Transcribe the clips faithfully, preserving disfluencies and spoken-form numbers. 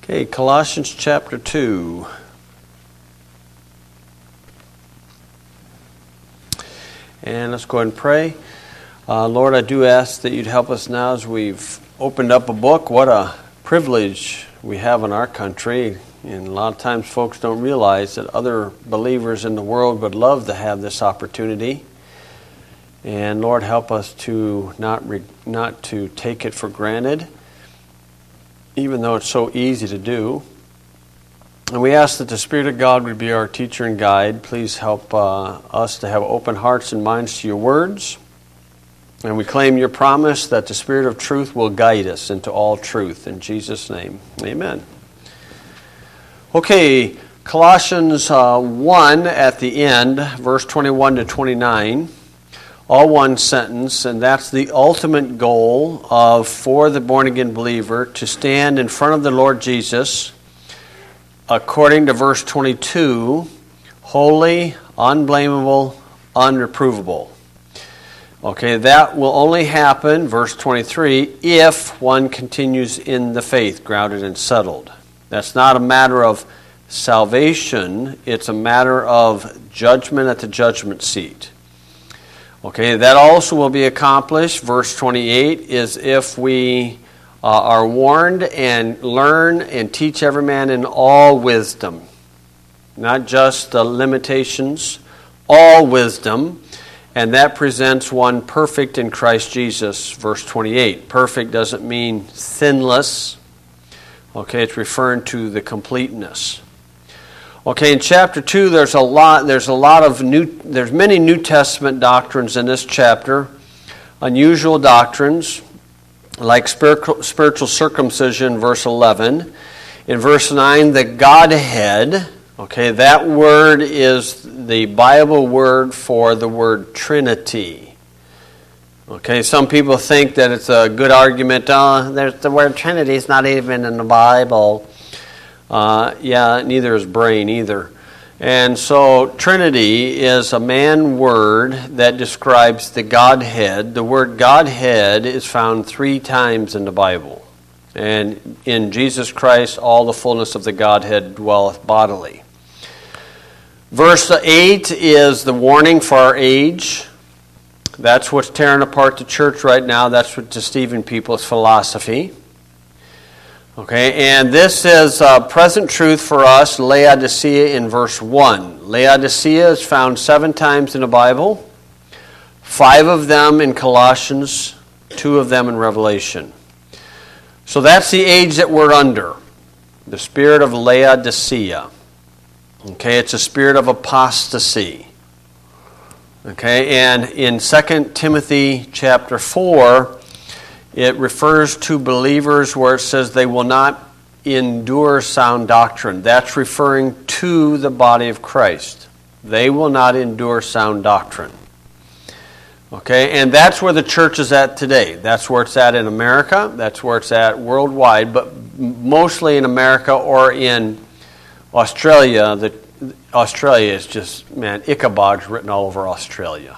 Okay, Colossians chapter two. And let's go ahead and pray. Uh, Lord, I do ask that you'd help us now as we've opened up a book. What a privilege we have in our country. And a lot of times folks don't realize that other believers in the world would love to have this opportunity. And Lord, help us to not re- not to take it for granted, even though it's so easy to do. And we ask that the Spirit of God would be our teacher and guide. Please help uh, us to have open hearts and minds to your words. And we claim your promise that the Spirit of truth will guide us into all truth. In Jesus' name, amen. Okay, Colossians uh, one at the end, verse twenty-one to twenty-nine. All one sentence, and that's the ultimate goal of for the born-again believer to stand in front of the Lord Jesus, according to verse twenty-two, holy, unblameable, unreprovable. Okay, that will only happen, verse twenty-three, if one continues in the faith, grounded and settled. That's not a matter of salvation, it's a matter of judgment at the judgment seat. Okay, that also will be accomplished, verse twenty-eight, is if we uh, are warned and learn and teach every man in all wisdom. Not just the limitations, all wisdom. And that presents one perfect in Christ Jesus, verse twenty-eight. Perfect doesn't mean sinless. Okay, it's referring to the completeness. Okay, in chapter two, there's a lot. There's a lot of new. There's many New Testament doctrines in this chapter, unusual doctrines, like spiritual, spiritual circumcision, verse eleven. In verse nine, the Godhead. Okay, that word is the Bible word for the word Trinity. Okay, some people think that it's a good argument. Oh, there's the word Trinity is not even in the Bible. Uh, yeah, neither is brain either. And so Trinity is a man word that describes the Godhead. The word Godhead is found three times in the Bible. And in Jesus Christ, all the fullness of the Godhead dwelleth bodily. Verse eight is the warning for our age. That's what's tearing apart the church right now. That's what deceiving people's philosophy. Okay, and this is uh, present truth for us, Laodicea in verse one. Laodicea is found seven times in the Bible, five of them in Colossians, two of them in Revelation. So that's the age that we're under, the spirit of Laodicea. Okay, it's a spirit of apostasy. Okay, and in Second Timothy chapter four, it refers to believers where it says they will not endure sound doctrine. That's referring to the body of Christ. They will not endure sound doctrine. Okay, and that's where the church is at today. That's where it's at in America. That's where it's at worldwide, but mostly in America or in Australia. The, Australia is just, man, Ichabod's written all over Australia.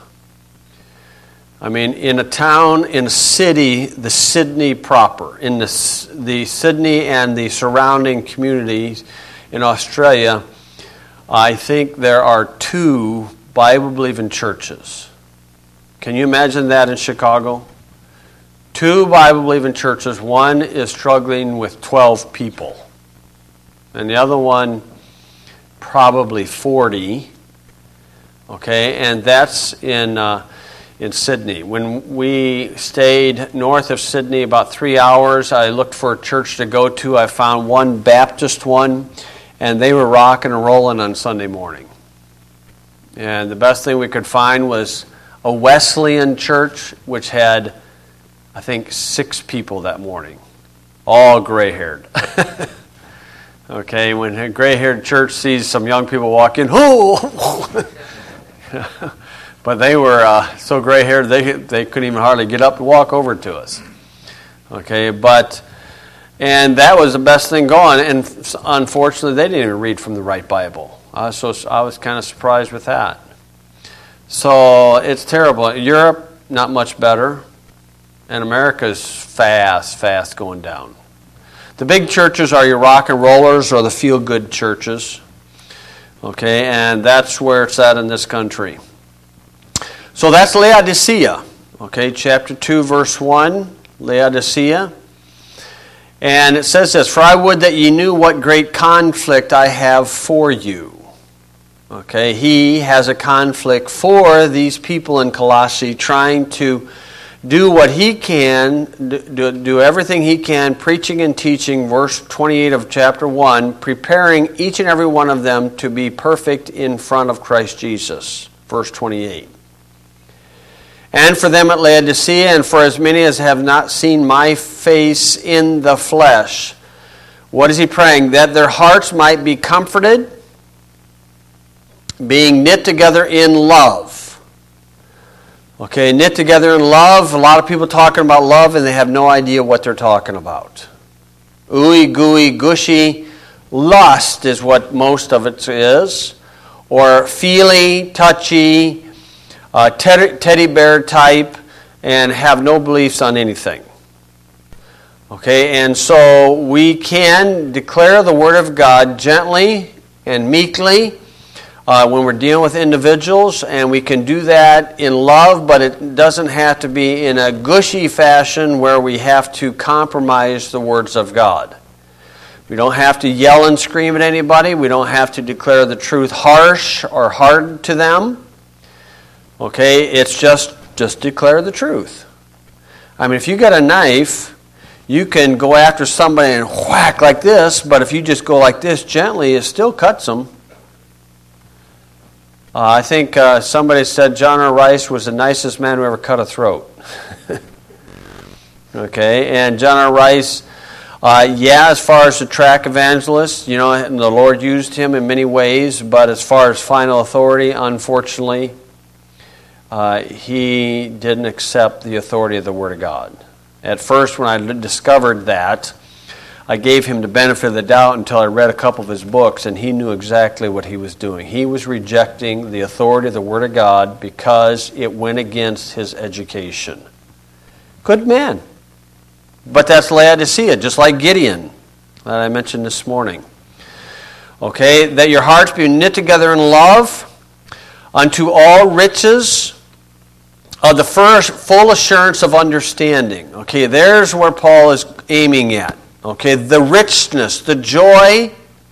I mean, in a town, in a city, the Sydney proper, in the, the Sydney and the surrounding communities in Australia, I think there are two Bible-believing churches. Can you imagine that in Chicago? Two Bible-believing churches. One is struggling with twelve people. And the other one, probably forty. Okay, and that's in... Uh, in Sydney. When we stayed north of Sydney about three hours, I looked for a church to go to. I found one Baptist one, and they were rocking and rolling on Sunday morning. And the best thing we could find was a Wesleyan church, which had, I think, six people that morning, all gray-haired. Okay, when a gray-haired church sees some young people walk in, oh! But they were uh, so gray-haired they they couldn't even hardly get up and walk over to us. Okay, but and that was the best thing going. And unfortunately, they didn't even read from the right Bible. Uh, so I was kind of surprised with that. So it's terrible. Europe, not much better, and America's fast, fast going down. The big churches are your rock and rollers or the feel-good churches. Okay, and that's where it's at in this country. So that's Laodicea. Okay, chapter two, verse one, Laodicea. And it says this, "For I would that ye knew what great conflict I have for you." Okay, he has a conflict for these people in Colossae, trying to do what he can, do, do everything he can, preaching and teaching, verse twenty-eight of chapter one, preparing each and every one of them to be perfect in front of Christ Jesus, verse twenty-eight. "And for them at Laodicea, and for as many as have not seen my face in the flesh." What is he praying? "That their hearts might be comforted, being knit together in love." Okay, knit together in love. A lot of people talking about love and they have no idea what they're talking about. Ooey gooey gushy lust is what most of it is. Or feely, touchy, uh, teddy, teddy bear type, and have no beliefs on anything. Okay, and so we can declare the Word of God gently and meekly Uh, when we're dealing with individuals, and we can do that in love, but it doesn't have to be in a gushy fashion where we have to compromise the words of God. We don't have to yell and scream at anybody. We don't have to declare the truth harsh or hard to them. Okay, it's just, just declare the truth. I mean, if you got a knife, you can go after somebody and whack like this, but if you just go like this gently, it still cuts them. Uh, I think uh, somebody said John R. Rice was the nicest man who ever cut a throat. Okay, and John R. Rice, uh, yeah, as far as the track evangelist, you know, and the Lord used him in many ways, but as far as final authority, unfortunately, uh, he didn't accept the authority of the Word of God. At first, when I discovered that, I gave him the benefit of the doubt until I read a couple of his books, and he knew exactly what he was doing. He was rejecting the authority of the Word of God because it went against his education. Good man. But that's Laodicea, just like Gideon that I mentioned this morning. Okay, that your hearts be knit together in love unto all riches of the first full assurance of understanding. Okay, there's where Paul is aiming at. Okay, the richness, the joy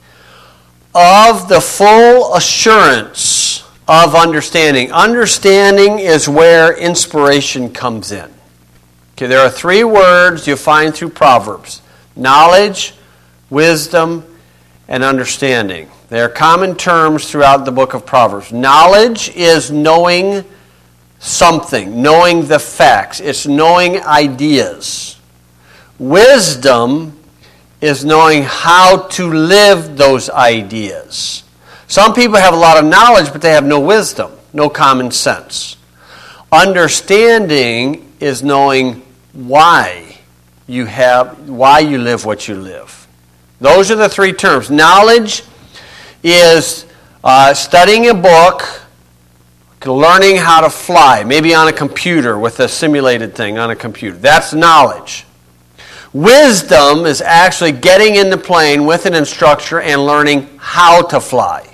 of the full assurance of understanding. Understanding is where inspiration comes in. Okay, there are three words you find through Proverbs: knowledge, wisdom, and understanding. They are common terms throughout the book of Proverbs. Knowledge is knowing something, knowing the facts. It's knowing ideas. Wisdom is knowing how to live those ideas. Some people have a lot of knowledge, but they have no wisdom, no common sense. Understanding is knowing why you have, why you live what you live. Those are the three terms. Knowledge is uh, studying a book, learning how to fly, maybe on a computer with a simulated thing on a computer. That's knowledge. Wisdom is actually getting in the plane with an instructor and learning how to fly.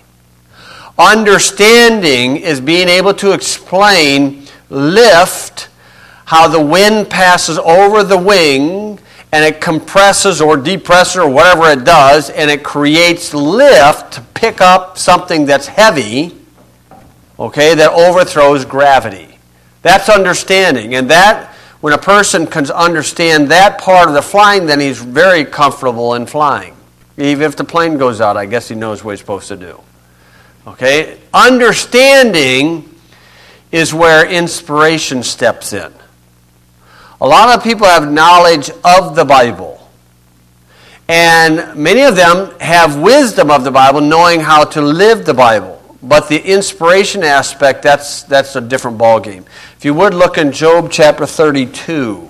Understanding is being able to explain lift, how the wind passes over the wing and it compresses or depresses or whatever it does, and it creates lift to pick up something that's heavy, okay, that overthrows gravity. That's understanding. And that, when a person can understand that part of the flying, then he's very comfortable in flying. Even if the plane goes out, I guess he knows what he's supposed to do. Okay? Understanding is where inspiration steps in. A lot of people have knowledge of the Bible. And many of them have wisdom of the Bible, knowing how to live the Bible. But the inspiration aspect, that's that's a different ballgame. If you would look in Job chapter thirty-two.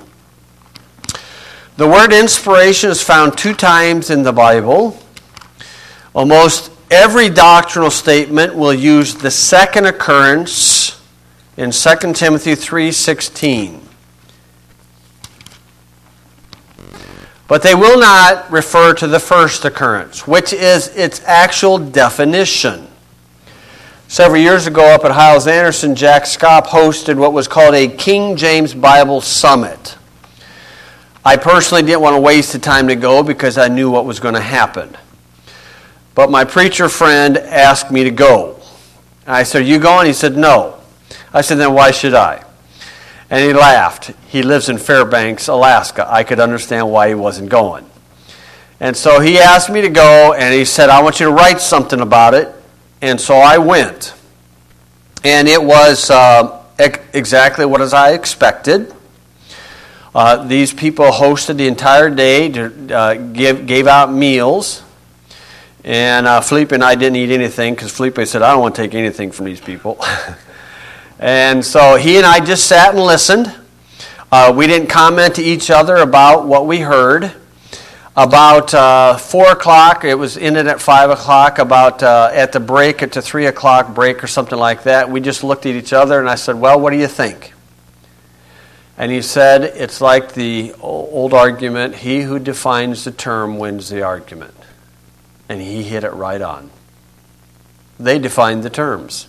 The word inspiration is found two times in the Bible. Almost every doctrinal statement will use the second occurrence in Second Timothy three sixteen. But they will not refer to the first occurrence, which is its actual definition. Several years ago up at Hyles-Anderson, Jack Schaap hosted what was called a King James Bible Summit. I personally didn't want to waste the time to go because I knew what was going to happen. But my preacher friend asked me to go. And I said, "Are you going?" He said, "No." I said, "Then why should I?" And he laughed. He lives in Fairbanks, Alaska. I could understand why he wasn't going. And so he asked me to go, and he said, "I want you to write something about it." And so I went. And it was uh, ex- exactly what as I expected. Uh, these people hosted the entire day, to, uh, give, gave out meals. And uh, Felipe and I didn't eat anything because Felipe said, "I don't want to take anything from these people." And so he and I just sat and listened. Uh, we didn't comment to each other about what we heard. About uh, four o'clock, it was ended at five o'clock, about uh, at the break, at the three o'clock break or something like that, we just looked at each other and I said, "Well, what do you think?" And he said, "It's like the old argument, he who defines the term wins the argument." And he hit it right on. They defined the terms.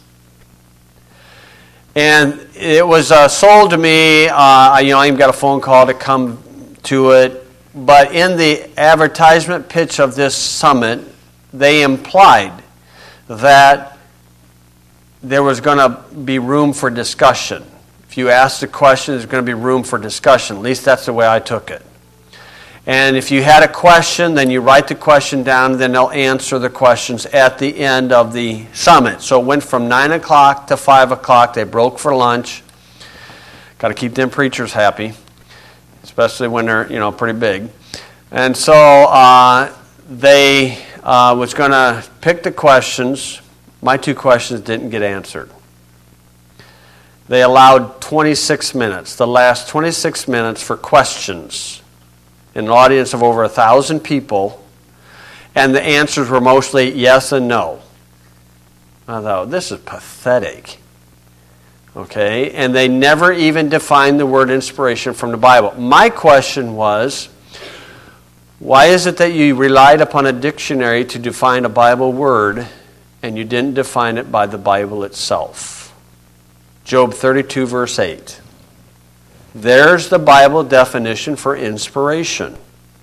And it was uh, sold to me, uh, you know, I even got a phone call to come to it. But in the advertisement pitch of this summit, they implied that there was going to be room for discussion. If you asked a question, there's going to be room for discussion. At least that's the way I took it. And if you had a question, then you write the question down, then they'll answer the questions at the end of the summit. So it went from nine o'clock to five o'clock. They broke for lunch. Got to keep them preachers happy, especially when they're, you know, pretty big. And so uh, they uh, was going to pick the questions. My two questions didn't get answered. They allowed twenty-six minutes, the last twenty-six minutes for questions in an audience of over one thousand people, and the answers were mostly yes and no. I thought, this is pathetic. Okay, and they never even defined the word inspiration from the Bible. My question was, why is it that you relied upon a dictionary to define a Bible word and you didn't define it by the Bible itself? Job thirty-two, verse eight. There's the Bible definition for inspiration.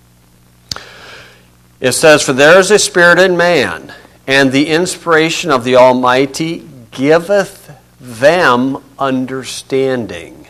It says, "For there is a spirit in man, and the inspiration of the Almighty giveth them understanding."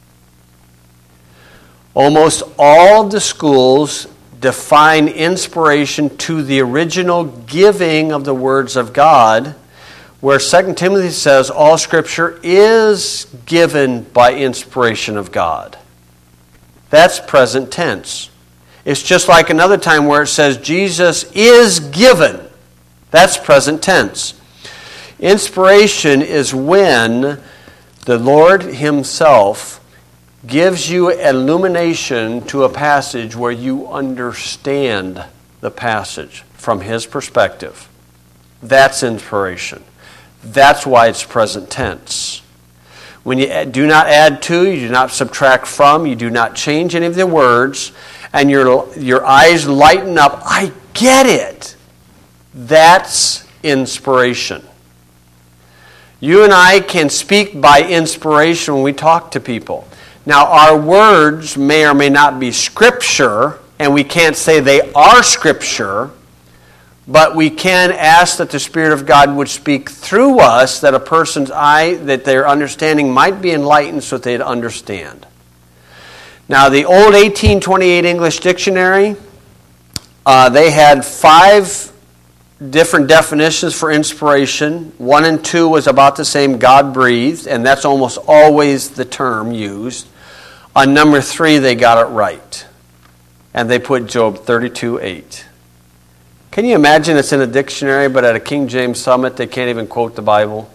Almost all the schools define inspiration to the original giving of the words of God, where Second Timothy says all Scripture is given by inspiration of God. That's present tense. It's just like another time where it says Jesus is given. That's present tense. Inspiration is when the Lord Himself gives you illumination to a passage where you understand the passage from His perspective. That's inspiration. That's why it's present tense. When you do not add to, you do not subtract from, you do not change any of the words, and your, your eyes lighten up, I get it. That's inspiration. You and I can speak by inspiration when we talk to people. Now, our words may or may not be Scripture, and we can't say they are Scripture, but we can ask that the Spirit of God would speak through us, that a person's eye, that their understanding might be enlightened so that they'd understand. Now, the old eighteen twenty-eight English Dictionary, uh, they had five different definitions for inspiration. One and two was about the same, God breathed, and that's almost always the term used. On number three, they got it right. And they put Job thirty-two eight. Can you imagine it's in a dictionary, but at a King James Summit, they can't even quote the Bible?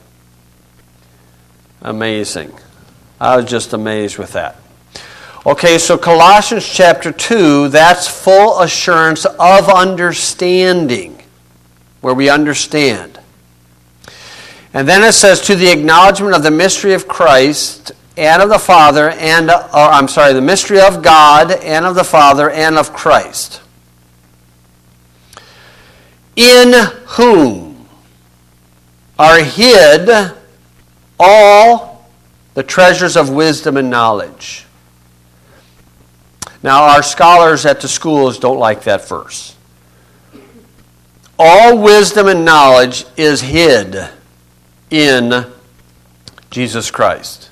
Amazing. I was just amazed with that. Okay, so Colossians chapter two, that's full assurance of understanding, where we understand. And then it says, to the acknowledgement of the mystery of Christ, and of the Father, and or I'm sorry, the mystery of God and of the Father and of Christ, in whom are hid all the treasures of wisdom and knowledge. Now, our scholars at the schools don't like that verse. All wisdom and knowledge is hid in Jesus Christ.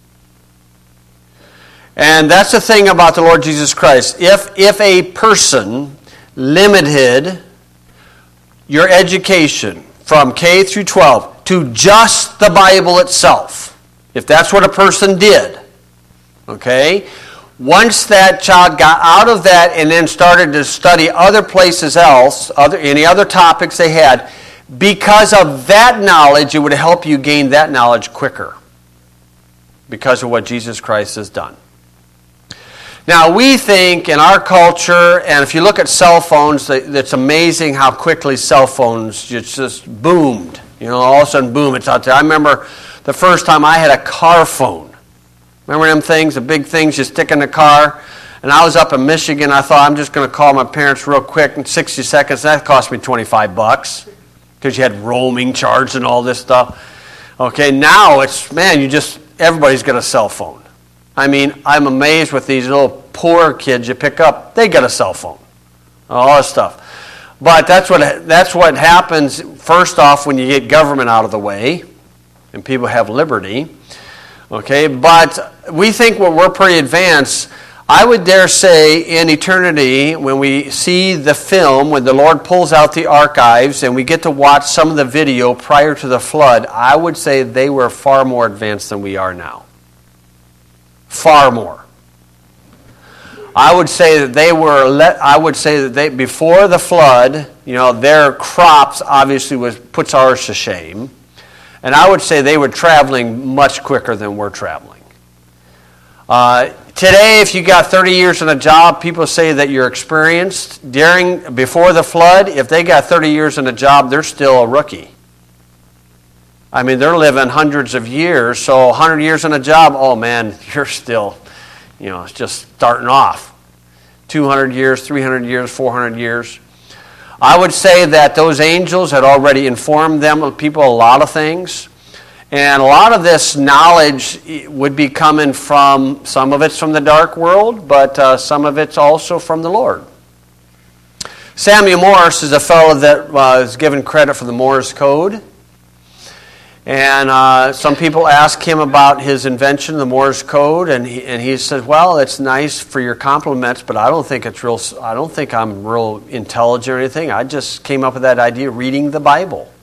And that's the thing about the Lord Jesus Christ. If, if a person limited your education from K through twelve to just the Bible itself, if that's what a person did, okay, once that child got out of that and then started to study other places else, other, any other topics they had, because of that knowledge, it would help you gain that knowledge quicker because of what Jesus Christ has done. Now, we think in our culture, and if you look at cell phones, it's amazing how quickly cell phones just boomed. You know, all of a sudden, boom, it's out there. I remember the first time I had a car phone. Remember them things, the big things you stick in the car? And I was up in Michigan. I thought, I'm just going to call my parents real quick in sixty seconds. That cost me twenty-five bucks because you had roaming charge and all this stuff. Okay, now it's, man, you just, everybody's got a cell phone. I mean, I'm amazed with these little poor kids you pick up. They got a cell phone. All this stuff. But that's what that's what happens, first off, when you get government out of the way and people have liberty. Okay, but we think well, we're pretty advanced. I would dare say in eternity, when we see the film, when the Lord pulls out the archives and we get to watch some of the video prior to the flood, I would say they were far more advanced than we are now. Far more. I would say that they were. Let, I would say that they before the flood, you know, their crops obviously was puts ours to shame, and I would say they were traveling much quicker than we're traveling. Uh, today, if you got thirty years in a job, people say that you're experienced. During before the flood, if they got thirty years in a job, they're still a rookie. I mean, they're living hundreds of years, so one hundred years in a job, oh man, you're still, you know, it's just starting off. two hundred years, three hundred years, four hundred years. I would say that those angels had already informed them, people, a lot of things. And a lot of this knowledge would be coming from, some of it's from the dark world, but uh, some of it's also from the Lord. Samuel Morse is a fellow that uh, is given credit for the Morse code. And uh, some people ask him about his invention, the Morse code, and he, and he says, "Well, it's nice for your compliments, but I don't think it's real. I don't think I'm real intelligent or anything. I just came up with that idea reading the Bible."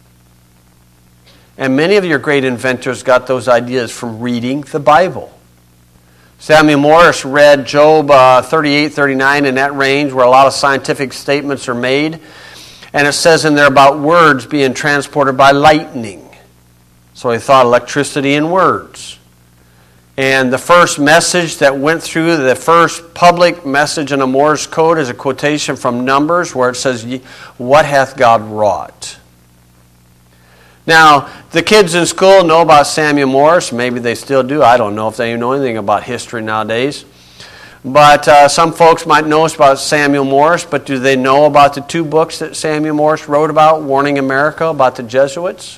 And many of your great inventors got those ideas from reading the Bible. Samuel Morse read Job uh, thirty-eight, thirty-nine in that range, where a lot of scientific statements are made, and it says in there about words being transported by lightning. So he thought electricity and words. And the first message that went through, the first public message in a Morse code is a quotation from Numbers where it says, "What hath God wrought?" Now, the kids in school know about Samuel Morse. Maybe they still do. I don't know if they know anything about history nowadays. But uh, some folks might know about Samuel Morse, but do they know about the two books that Samuel Morse wrote about, Warning America, about the Jesuits?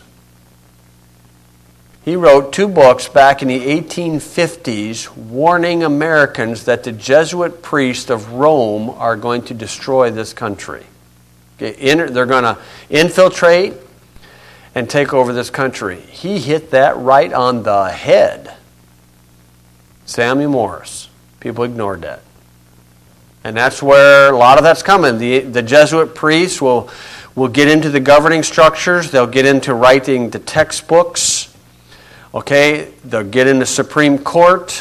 He wrote two books back in the eighteen fifties warning Americans that the Jesuit priests of Rome are going to destroy this country. They're going to infiltrate and take over this country. He hit that right on the head. Samuel Morse. People ignored that. And that's where a lot of that's coming. The, the Jesuit priests will, will get into the governing structures. They'll get into writing the textbooks. Okay, they'll get in the Supreme Court,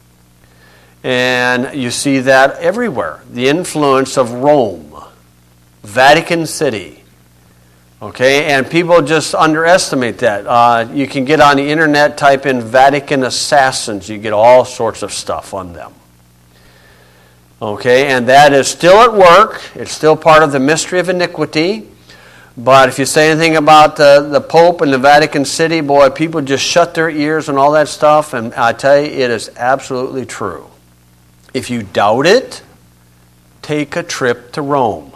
and you see that everywhere. The influence of Rome, Vatican City. Okay, and people just underestimate that. Uh, you can get on the internet, type in Vatican assassins, you get all sorts of stuff on them. Okay, and that is still at work. It's still part of the mystery of iniquity. But if you say anything about the, the Pope and the Vatican City, boy, people just shut their ears and all that stuff. And I tell you, it is absolutely true. If you doubt it, take a trip to Rome.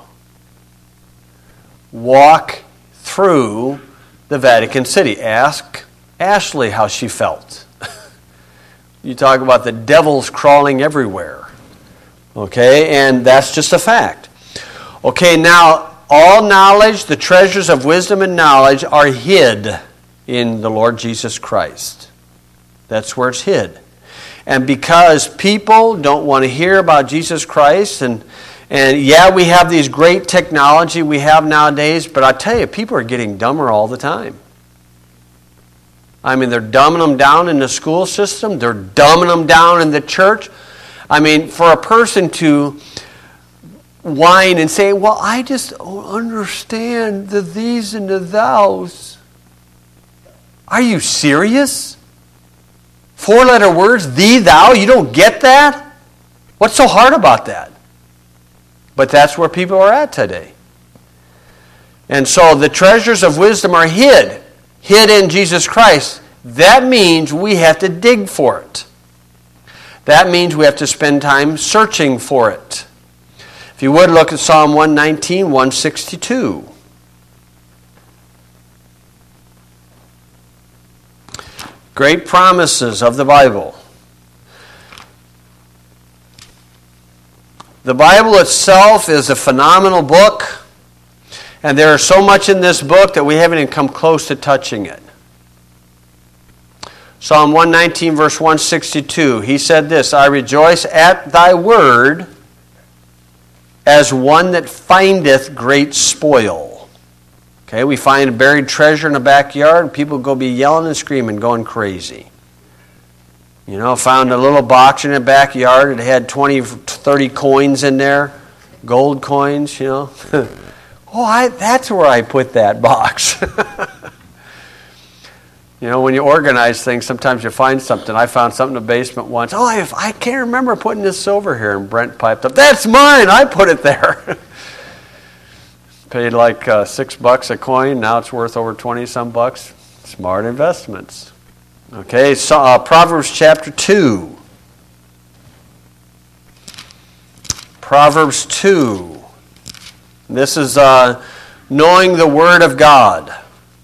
Walk through the Vatican City. Ask Ashley how she felt. You talk about the devils crawling everywhere. Okay, and that's just a fact. Okay, now, all knowledge, the treasures of wisdom and knowledge are hid in the Lord Jesus Christ. That's where it's hid. And because people don't want to hear about Jesus Christ, and, and yeah, we have these great technology we have nowadays, but I tell you, people are getting dumber all the time. I mean, they're dumbing them down in the school system. They're dumbing them down in the church. I mean, for a person to whine and say, well, I just don't understand the these and the thous. Are you serious? Four-letter words, thee, thou, you don't get that? What's so hard about that? But that's where people are at today. And so the treasures of wisdom are hid. Hid in Jesus Christ. That means we have to dig for it. That means we have to spend time searching for it. If you would, look at Psalm one nineteen, one sixty-two. Great promises of the Bible. The Bible itself is a phenomenal book, and there is so much in this book that we haven't even come close to touching it. Psalm one nineteen, verse one sixty-two, he said this, I rejoice at thy word as one that findeth great spoil. Okay, we find a buried treasure in a backyard, and people go be yelling and screaming, going crazy. You know, found a little box in the backyard. It had twenty, thirty coins in there, gold coins, you know. oh, I, that's where I put that box. You know, when you organize things, sometimes you find something. I found something in the basement once. Oh, I, I can't remember putting this silver here. And Brent piped up, that's mine. I put it there. Paid like uh, six bucks a coin. Now it's worth over twenty some bucks. Smart investments. Okay, so uh, Proverbs chapter two. Proverbs two. This is uh, knowing the Word of God.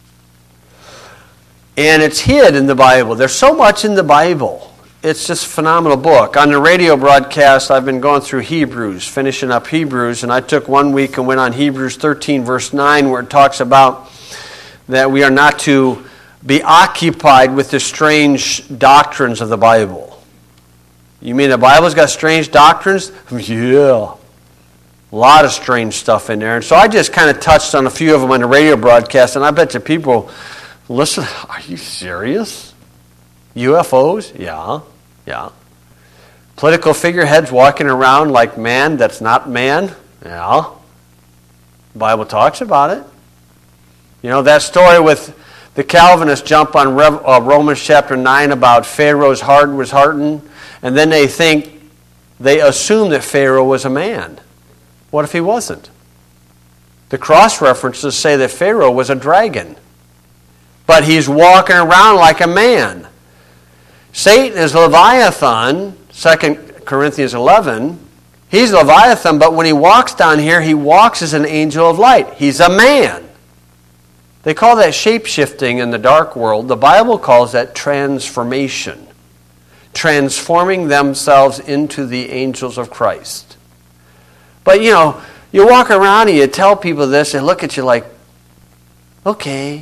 And it's hid in the Bible. There's so much in the Bible. It's just a phenomenal book. On the radio broadcast, I've been going through Hebrews, finishing up Hebrews, and I took one week and went on Hebrews thirteen, verse nine, where it talks about that we are not to be occupied with the strange doctrines of the Bible. You mean the Bible's got strange doctrines? Yeah. A lot of strange stuff in there. And so I just kind of touched on a few of them on the radio broadcast, and I bet you people, listen, are you serious? U F Os? Yeah, yeah. Political figureheads walking around like man that's not man? Yeah. The Bible talks about it. You know, that story with the Calvinists jump on Rev- uh, Romans chapter nine about Pharaoh's heart was hardened, and then they think, they assume that Pharaoh was a man. What if he wasn't? The cross references say that Pharaoh was a dragon. But he's walking around like a man. Satan is Leviathan, Second Corinthians eleven. He's Leviathan, but when he walks down here, he walks as an angel of light. He's a man. They call that shape-shifting in the dark world. The Bible calls that transformation. Transforming themselves into the angels of Christ. But, you know, you walk around and you tell people this, and look at you like, okay.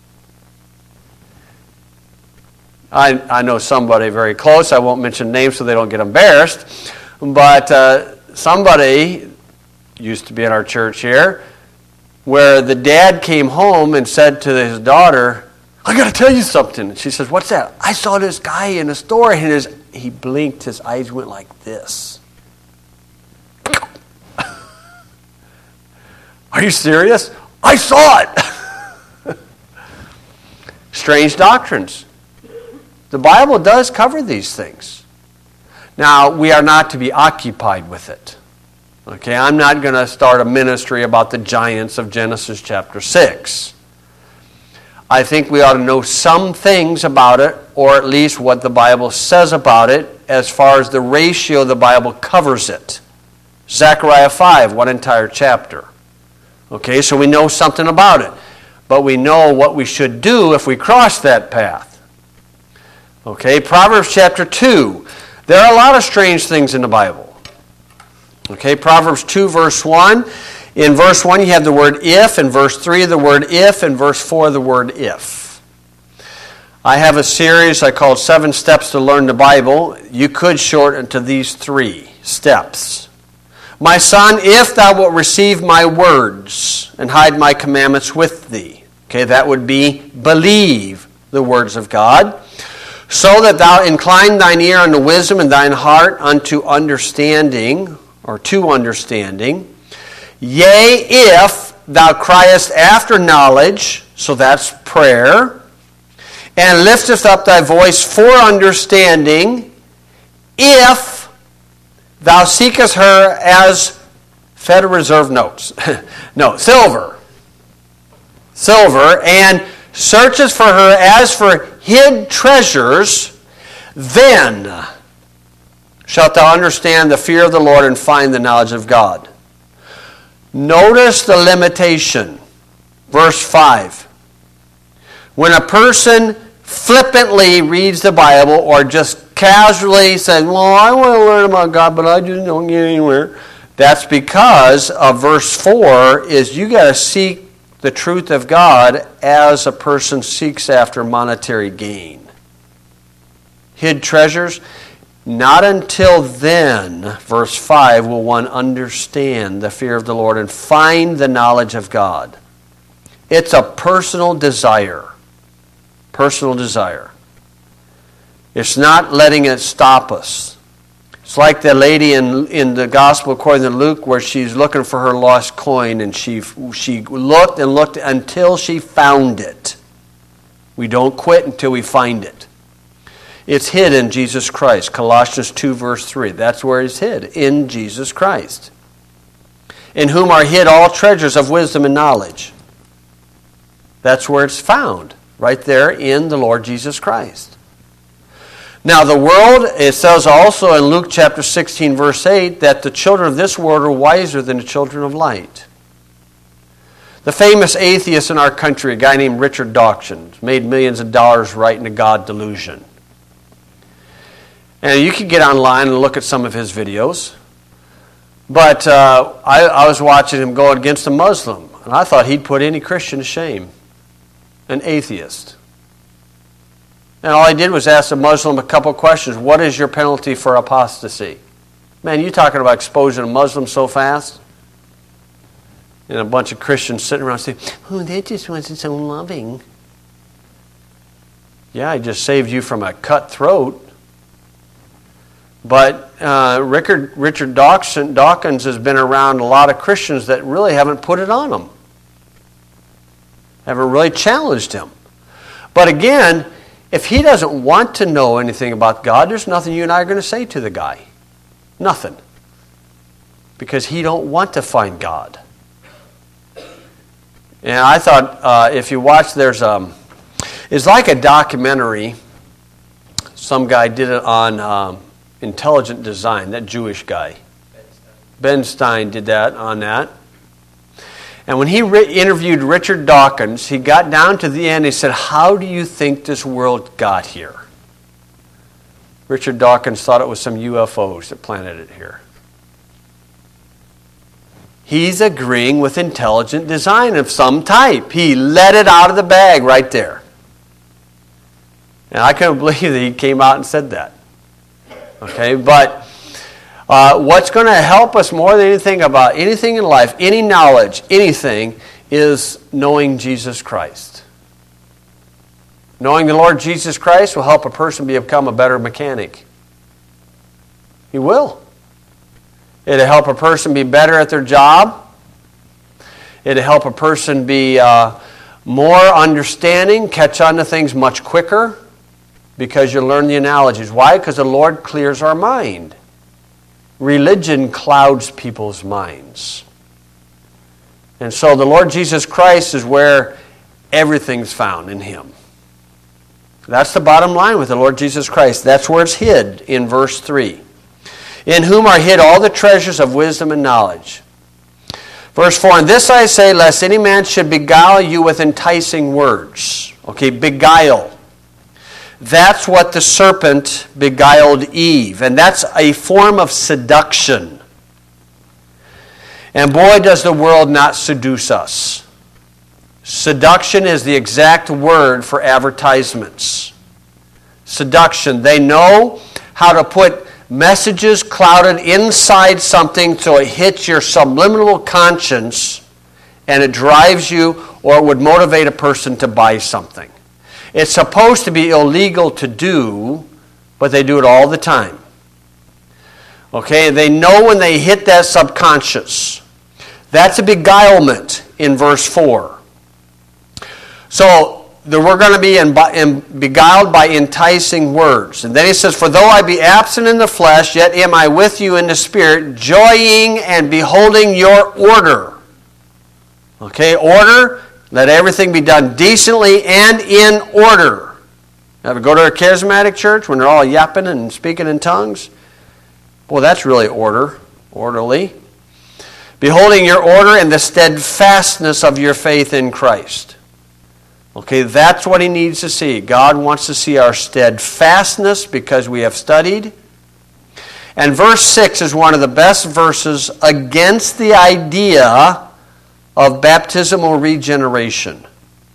I, I know somebody very close. I won't mention names so they don't get embarrassed. But uh, somebody used to be in our church here where the dad came home and said to his daughter, I got to tell you something. And she says, what's that? I saw this guy in the store, and his, he blinked. His eyes went like this. Are you serious? I saw it. Strange doctrines. The Bible does cover these things. Now, we are not to be occupied with it. Okay, I'm not going to start a ministry about the giants of Genesis chapter six. I think we ought to know some things about it, or at least what the Bible says about it, as far as the ratio the Bible covers it. Zechariah five, one entire chapter. Okay, so we know something about it. But we know what we should do if we cross that path. Okay, Proverbs chapter two. There are a lot of strange things in the Bible. Okay, Proverbs two, verse one. In verse one, you have the word if. In verse three, the word if. In verse four, the word if. I have a series I call Seven Steps to Learn the Bible. You could shorten it to these three steps. My son, if thou wilt receive my words and hide my commandments with thee. Okay, that would be believe the words of God. So that thou incline thine ear unto wisdom and thine heart unto understanding, or to understanding. Yea, if thou criest after knowledge, so that's prayer, and liftest up thy voice for understanding, if thou seekest her as Federal Reserve notes, no, silver, silver, and searchest for her as for hid treasures, then shalt thou understand the fear of the Lord and find the knowledge of God. Notice the limitation. Verse five. When a person flippantly reads the Bible or just casually says, well, I want to learn about God, but I just don't get anywhere. That's because of verse four is you got to seek the truth of God as a person seeks after monetary gain. Hid treasures. Not until then, verse five, will one understand the fear of the Lord and find the knowledge of God. It's a personal desire. Personal desire. It's not letting it stop us. It's like the lady in, in the Gospel according to Luke where she's looking for her lost coin and she, she looked and looked until she found it. We don't quit until we find it. It's hid in Jesus Christ. Colossians two, verse three. That's where it's hid, in Jesus Christ. In whom are hid all treasures of wisdom and knowledge. That's where it's found, right there in the Lord Jesus Christ. Now the world, it says also in Luke chapter sixteen, verse eight, that the children of this world are wiser than the children of light. The famous atheist in our country, a guy named Richard Dawkins, made millions of dollars writing a God delusion. And you can get online and look at some of his videos. But uh, I, I was watching him go against a Muslim. And I thought he'd put any Christian to shame. An atheist. And all I did was ask the Muslim a couple questions. What is your penalty for apostasy? Man, you talking about exposing a Muslim so fast? And a bunch of Christians sitting around saying, oh, that just wasn't so loving. Yeah, I just saved you from a cut throat. But uh, Richard, Richard Dawkins, Dawkins has been around a lot of Christians that really haven't put it on him. Haven't really challenged him. But again, if he doesn't want to know anything about God, there's nothing you and I are going to say to the guy. Nothing. Because he don't want to find God. And I thought, uh, if you watch, there's um, it's like a documentary. Some guy did it on um, Intelligent Design, that Jewish guy. Ben Stein did that on that. And when he re- interviewed Richard Dawkins, he got down to the end, he said, how do you think this world got here? Richard Dawkins thought it was some U F Os that planted it here. He's agreeing with intelligent design of some type. He let it out of the bag right there. And I couldn't believe that he came out and said that. Okay, but uh, what's going to help us more than anything about anything in life, any knowledge, anything, is knowing Jesus Christ. Knowing the Lord Jesus Christ will help a person become a better mechanic. He will. It'll help a person be better at their job. It'll help a person be uh, more understanding, catch on to things much quicker, because you learn the analogies. Why? Because the Lord clears our mind. religion clouds people's minds. And so the Lord Jesus Christ is where everything's found in Him. That's the bottom line with the Lord Jesus Christ. That's where it's hid in verse three. In whom are hid all the treasures of wisdom and knowledge. Verse four, and this I say, lest any man should beguile you with enticing words. Okay, beguile. That's what the serpent beguiled Eve. And that's a form of seduction. And boy, does the world not seduce us. Seduction is the exact word for advertisements. Seduction. They know how to put messages clouded inside something so it hits your subliminal conscience and it drives you or it would motivate a person to buy something. It's supposed to be illegal to do, but they do it all the time. Okay, they know when they hit that subconscious. That's a beguilement in verse four. So the, we're going to be in, in, beguiled by enticing words. And then he says, for though I be absent in the flesh, yet am I with you in the spirit, joying and beholding your order. Okay, order. Let everything be done decently and in order. Ever go to a charismatic church when they're all yapping and speaking in tongues? Well, that's really order, orderly. Beholding your order and the steadfastness of your faith in Christ. Okay, that's what he needs to see. God wants to see our steadfastness because we have studied. And verse six is one of the best verses against the idea of baptismal regeneration.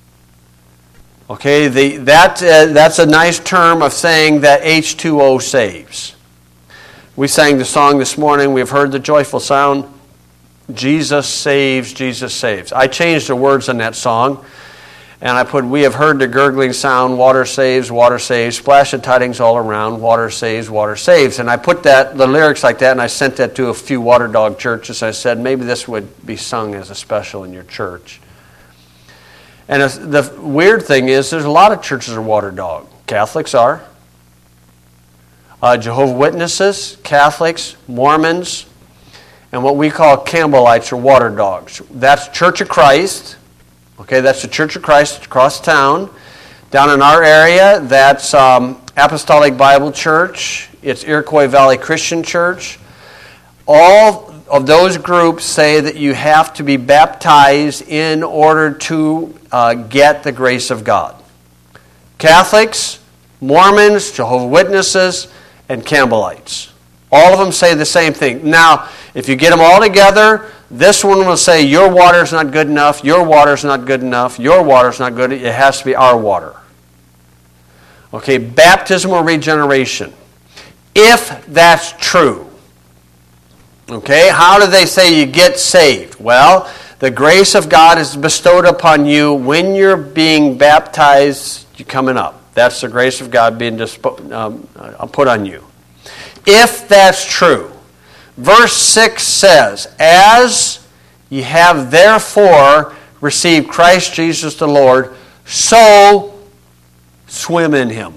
Okay, the, that, uh, that's a nice term of saying that H two O saves. We sang the song this morning. We've heard the joyful sound. Jesus saves, Jesus saves. I changed the words in that song. And I put, we have heard the gurgling sound, water saves, water saves, splash of tidings all around, water saves, water saves. And I put that, the lyrics like that, and I sent that to a few Water Dog churches. I said, maybe this would be sung as a special in your church. And the weird thing is, there's a lot of churches are Water Dog. Catholics are. Uh, Jehovah's Witnesses, Catholics, Mormons, and what we call Campbellites are Water Dogs. That's Church of Christ. Okay, that's the Church of Christ across town. Down in our area, that's um, Apostolic Bible Church. It's Iroquois Valley Christian Church. All of those groups say that you have to be baptized in order to uh, get the grace of God. Catholics, Mormons, Jehovah's Witnesses, and Campbellites. All of them say the same thing. Now, if you get them all together, this one will say, your water is not good enough, your water is not good enough, your water is not good, it has to be our water. Okay, baptismal regeneration. If that's true, okay, how do they say you get saved? Well, the grace of God is bestowed upon you when you're being baptized, you're coming up. That's the grace of God being dispo- um, put on you. If that's true, verse six says, as ye have therefore received Christ Jesus the Lord, so swim in Him.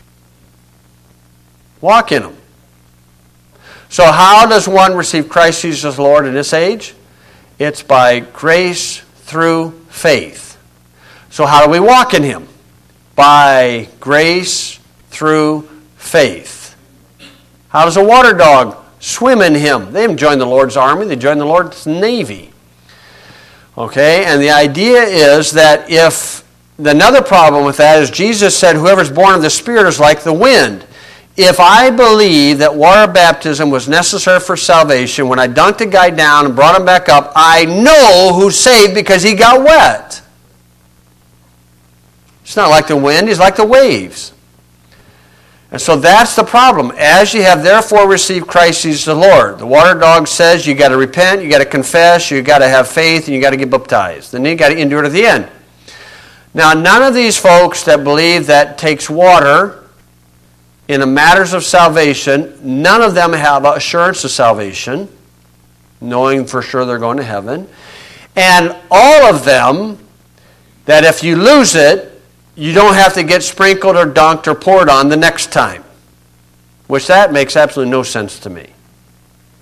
Walk in Him. So how does one receive Christ Jesus the Lord in this age? It's by grace through faith. So how do we walk in Him? By grace through faith. How does a water dog swim in Him? They didn't join the Lord's army, they joined the Lord's navy. Okay, and the idea is that if, another problem with that is Jesus said, whoever's born of the Spirit is like the wind. If I believe that water baptism was necessary for salvation, when I dunked a guy down and brought him back up, I know who's saved because he got wet. It's not like the wind, he's like the waves. And so that's the problem. As you have therefore received Christ Jesus the Lord. The water dog says you got to repent, you got to confess, you got to have faith, and you got to get baptized. Then you got to endure to the end. Now, none of these folks that believe that takes water in the matters of salvation, none of them have assurance of salvation, knowing for sure they're going to heaven. And all of them, that if you lose it, you don't have to get sprinkled or dunked or poured on the next time. Which that makes absolutely no sense to me.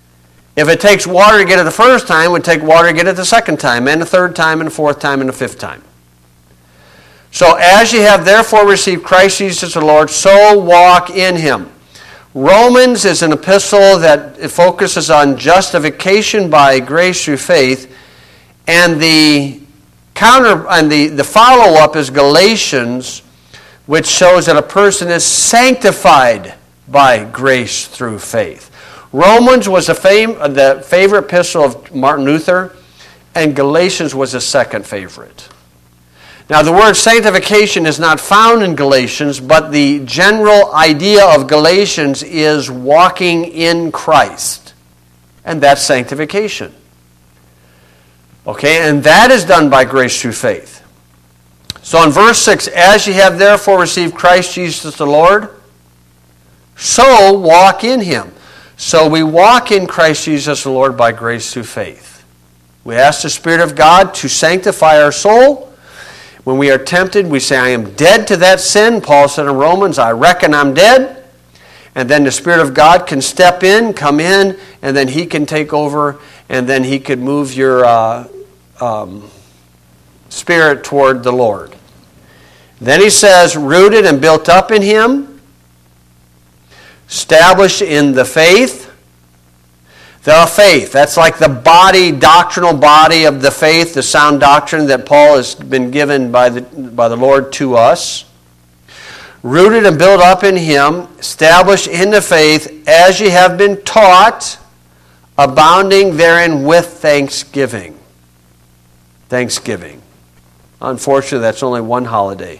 If it takes water to get it the first time, it would take water to get it the second time, and the third time, and the fourth time, and the fifth time. So as ye have therefore received Christ Jesus the Lord, so walk in him. Romans is an epistle that focuses on justification by grace through faith, and the counter and the, the follow-up is Galatians, which shows that a person is sanctified by grace through faith. Romans was the, fame, the favorite epistle of Martin Luther, and Galatians was his second favorite. Now, the word sanctification is not found in Galatians, but the general idea of Galatians is walking in Christ, and that's sanctification. Okay, and that is done by grace through faith. So in verse six, as ye have therefore received Christ Jesus the Lord, so walk in him. So we walk in Christ Jesus the Lord by grace through faith. We ask the Spirit of God to sanctify our soul. When we are tempted, we say, I am dead to that sin. Paul said in Romans, I reckon I'm dead. And then the Spirit of God can step in, come in, and then he can take over, and then he could move your uh, um, spirit toward the Lord. Then he says, rooted and built up in him, established in the faith. The faith, that's like the body, doctrinal body of the faith, the sound doctrine that Paul has been given by the, by the Lord to us. Rooted and built up in him, established in the faith, as ye have been taught, abounding therein with thanksgiving. Thanksgiving. Unfortunately, that's only one holiday.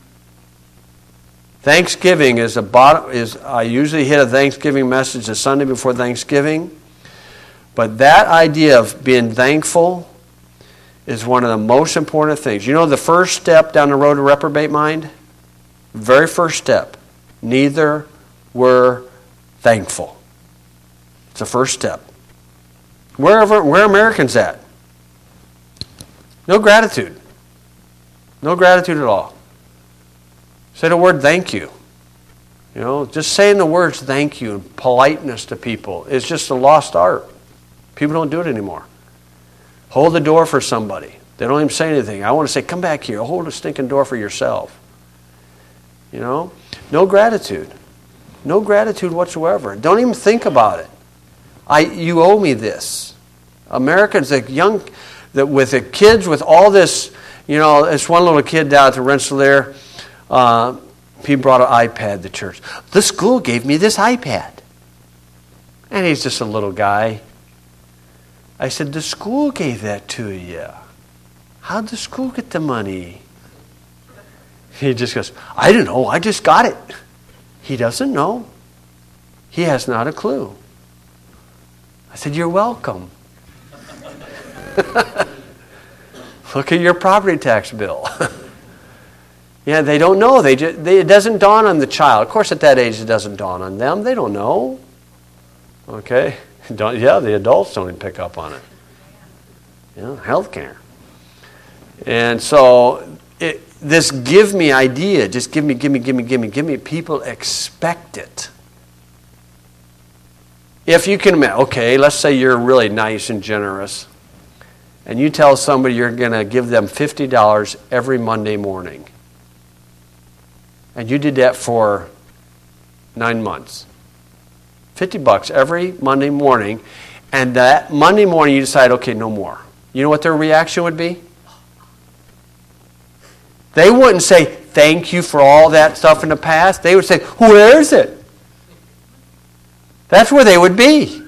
Thanksgiving is a bottom, is I usually hit a Thanksgiving message the Sunday before Thanksgiving. But that idea of being thankful is one of the most important things. You know the first step down the road to reprobate mind? Very first step. Neither were thankful. It's the first step. Wherever, where are Americans at? No gratitude. No gratitude at all. Say the word thank you. You know, just saying the words thank you and politeness to people is just a lost art. People don't do it anymore. Hold the door for somebody. They don't even say anything. I want to say, come back here. Hold the stinking door for yourself. You know? No gratitude. No gratitude whatsoever. Don't even think about it. I, you owe me this. Americans, the young, the, with the kids, with all this, you know, this one little kid down at the Rensselaer, uh, he brought an iPad to church. The school gave me this iPad. And he's just a little guy. I said, the school gave that to you. How'd the school get the money? He just goes, I don't know, I just got it. He doesn't know. He has not a clue. I said, you're welcome. Look at your property tax bill. Yeah, they don't know. They, just, they It doesn't dawn on the child. Of course, at that age, it doesn't dawn on them. They don't know. Okay? Don't, yeah, the adults don't even pick up on it. You know, healthcare. And so it, this give me idea, just give me, give me, give me, give me, give me, people expect it. If you can imagine, okay, let's say you're really nice and generous, and you tell somebody you're going to give them fifty dollars every Monday morning. And you did that for nine months. fifty bucks every Monday morning, and that Monday morning you decide, okay, no more. You know what their reaction would be? They wouldn't say, thank you for all that stuff in the past. They would say, where is it? That's where they would be.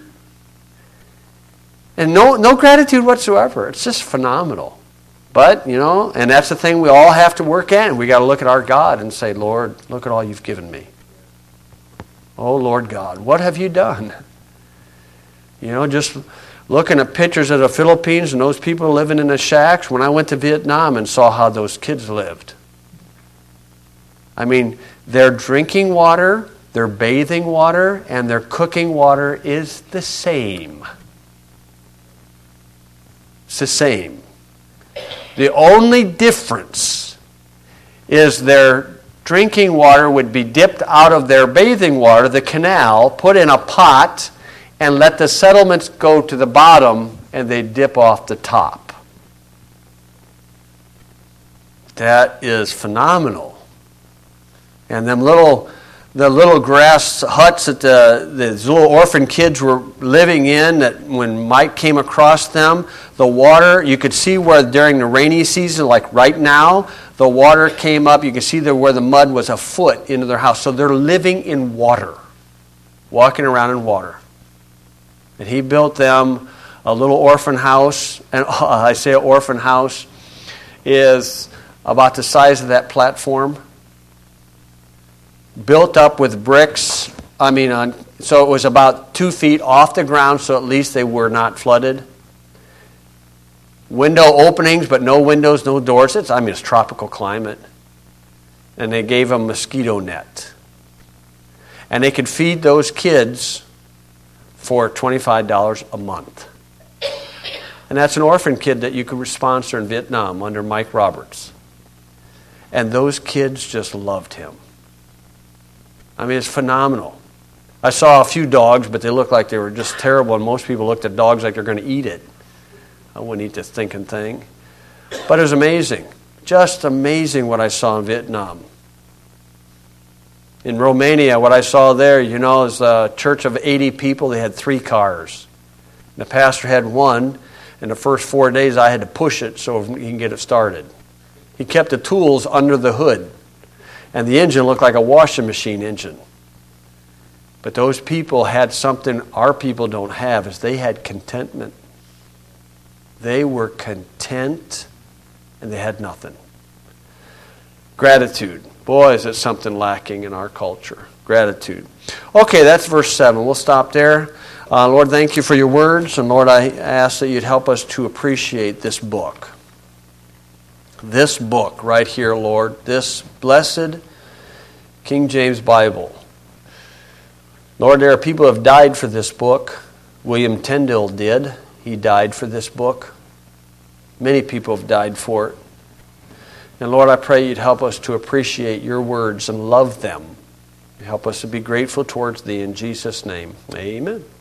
And no, no gratitude whatsoever. It's just phenomenal. But, you know, and that's the thing we all have to work at, and we got to look at our God and say, Lord, look at all you've given me. Oh, Lord God, what have you done? You know, just looking at pictures of the Philippines and those people living in the shacks. When I went to Vietnam and saw how those kids lived. I mean, their drinking water, their bathing water, and their cooking water is the same. It's the same. The only difference is their drinking water would be dipped out of their bathing water, the canal, put in a pot, and let the settlements go to the bottom, and they dip off the top. That is phenomenal. And them little, the little grass huts that the, the little orphan kids were living in, that when Mike came across them, the water, you could see where during the rainy season, like right now, the water came up. You can see there where the mud was a foot into their house. So they're living in water, walking around in water. And he built them a little orphan house. And uh, I say an orphan house is about the size of that platform, built up with bricks. I mean, on, so it was about two feet off the ground, so at least they were not flooded. Window openings, but no windows, no doors. It's, I mean, it's tropical climate. And they gave them a mosquito net. And they could feed those kids for twenty-five dollars a month. And that's an orphan kid that you could sponsor in Vietnam under Mike Roberts. And those kids just loved him. I mean, it's phenomenal. I saw a few dogs, but they looked like they were just terrible, and most people looked at dogs like they're going to eat it. I wouldn't eat this thinking thing. But it was amazing. Just amazing what I saw in Vietnam. In Romania, what I saw there, you know, is a church of eighty people. They had three cars. The pastor had one. In the first four days, I had to push it so he can get it started. He kept the tools under the hood. And the engine looked like a washing machine engine. But those people had something our people don't have, is they had contentment. They were content, and they had nothing. Gratitude. Boy, is it something lacking in our culture. Gratitude. Okay, that's verse seven. We'll stop there. Uh, Lord, thank you for your words. And Lord, I ask that you'd help us to appreciate this book. This book right here, Lord. This blessed King James Bible. Lord, there are people who have died for this book. William Tyndale did. He died for this book. Many people have died for it. And Lord, I pray you'd help us to appreciate your words and love them. Help us to be grateful towards thee in Jesus' name. Amen.